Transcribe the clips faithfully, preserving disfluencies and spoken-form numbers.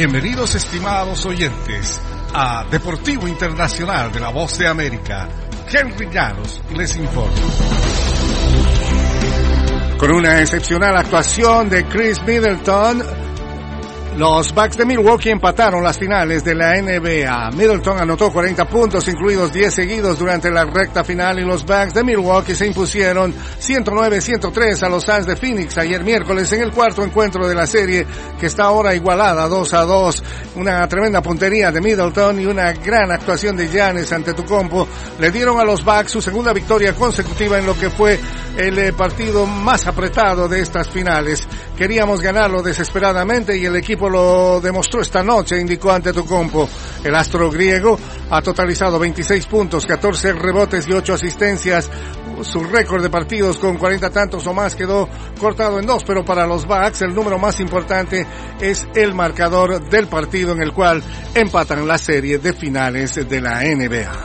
Bienvenidos, estimados oyentes, a Deportivo Internacional de la Voz de América. Henry Llanos les informa. Con una excepcional actuación de Chris Middleton, los Bucks de Milwaukee empataron las finales de la N B A. Middleton anotó cuarenta puntos, incluidos diez seguidos durante la recta final, y los Bucks de Milwaukee se impusieron ciento nueve a ciento tres a los Suns de Phoenix ayer miércoles en el cuarto encuentro de la serie, que está ahora igualada dos a dos. Una tremenda puntería de Middleton y una gran actuación de Giannis Antetokounmpo le dieron a los Bucks su segunda victoria consecutiva en lo que fue el partido más apretado de estas finales. Queríamos ganarlo desesperadamente y el equipo lo demostró esta noche, indicó Antetokounmpo. El astro griego ha totalizado veintiséis puntos, catorce rebotes y ocho asistencias. Su récord de partidos con cuarenta tantos o más quedó cortado en dos, pero para los Bucks el número más importante es el marcador del partido en el cual empatan la serie de finales de la N B A.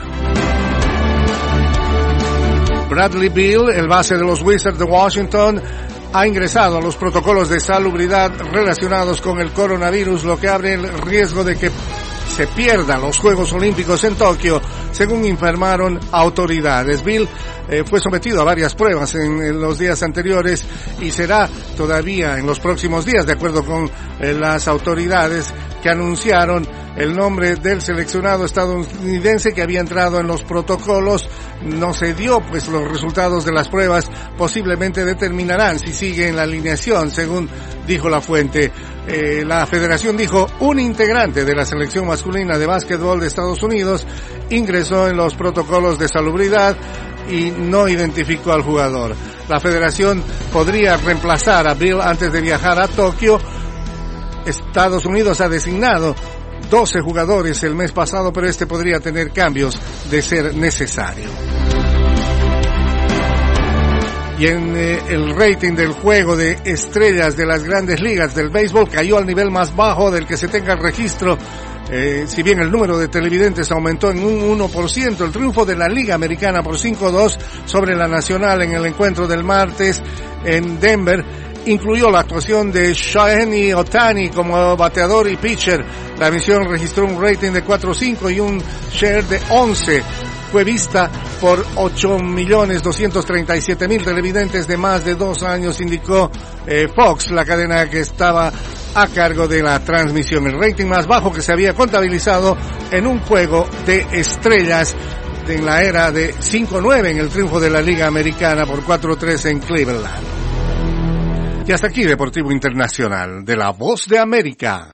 Bradley Beal, el base de los Wizards de Washington, ha ingresado a los protocolos de salubridad relacionados con el coronavirus, lo que abre el riesgo de que se pierdan los Juegos Olímpicos en Tokio, según informaron autoridades. Bill eh, fue sometido a varias pruebas en, en los días anteriores y será todavía en los próximos días, de acuerdo con eh, las autoridades que anunciaron el nombre del seleccionado estadounidense que había entrado en los protocolos. No se dio, pues los resultados de las pruebas posiblemente determinarán si sigue en la alineación, según dijo la fuente. Eh, la federación dijo, un integrante de la selección masculina de básquetbol de Estados Unidos ingresó en los protocolos de salubridad y no identificó al jugador. La federación podría reemplazar a Bill antes de viajar a Tokio. Estados Unidos ha designado doce jugadores el mes pasado, pero este podría tener cambios de ser necesario. Y en eh, el rating del juego de estrellas de las grandes ligas del béisbol cayó al nivel más bajo del que se tenga registro. Eh, si bien el número de televidentes aumentó en un uno por ciento, el triunfo de la Liga Americana por cinco a dos sobre la Nacional en el encuentro del martes en Denver incluyó la actuación de Shohei Ohtani como bateador y pitcher. La emisión registró un rating de cuatro punto cinco y un share de once. Fue vista por ocho millones doscientos treinta y siete mil televidentes de más de dos años, indicó eh, Fox, la cadena que estaba a cargo de la transmisión. El rating más bajo que se había contabilizado en un juego de estrellas en la era de cinco nueve en el triunfo de la Liga Americana por cuatro tres en Cleveland. Y hasta aquí Deportivo Internacional de la Voz de América.